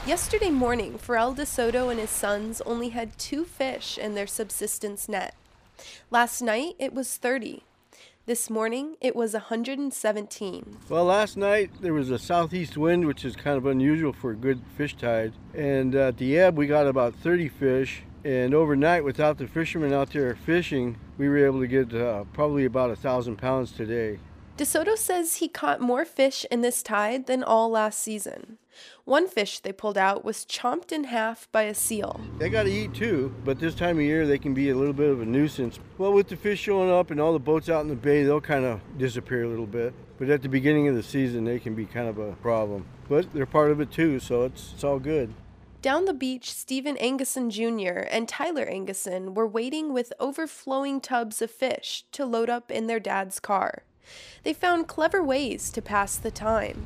Yesterday morning, Pharrell DeSoto and his sons only had 2 fish in their subsistence net. Last night, it was 30. This morning, it was 117. Well, last night there was a southeast wind, which is kind of unusual for a good fish tide. And at the ebb, we got about 30 fish. And overnight, without the fishermen out there fishing, we were able to get probably about 1,000 pounds today. DeSoto says he caught more fish in this tide than all last season. One fish they pulled out was chomped in half by a seal. They got to eat too, but this time of year they can be a little bit of a nuisance. Well, with the fish showing up and all the boats out in the bay, they'll kind of disappear a little bit. But at the beginning of the season, they can be kind of a problem. But they're part of it too, so it's all good. Down the beach, Stephen Anguson Jr. and Tyler Anguson were waiting with overflowing tubs of fish to load up in their dad's car. They found clever ways to pass the time.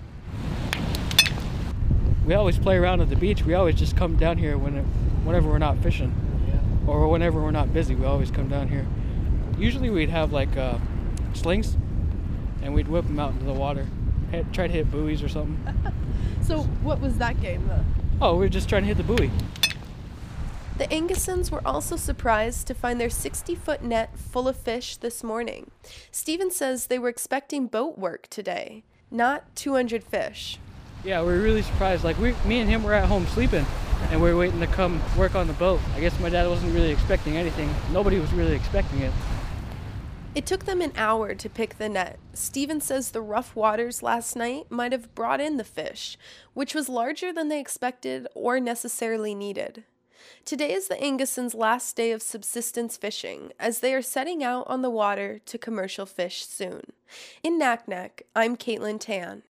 We always play around at the beach. We always just come down here whenever we're not fishing, or whenever we're not busy. We always come down here. Usually we'd have slings, and we'd whip them out into the water. Try to hit buoys or something. So what was that game, though? Oh, we were just trying to hit the buoy. The Angusons were also surprised to find their 60-foot net full of fish this morning. Stephen says they were expecting boat work today, not 200 fish. Yeah, we were really surprised. Me and him were at home sleeping, and we were waiting to come work on the boat. I guess my dad wasn't really expecting anything. Nobody was really expecting it. It took them an hour to pick the net. Stephen says the rough waters last night might have brought in the fish, which was larger than they expected or necessarily needed. Today is the Angusons' last day of subsistence fishing, as they are setting out on the water to commercial fish soon. In Naknek, I'm Caitlin Tan.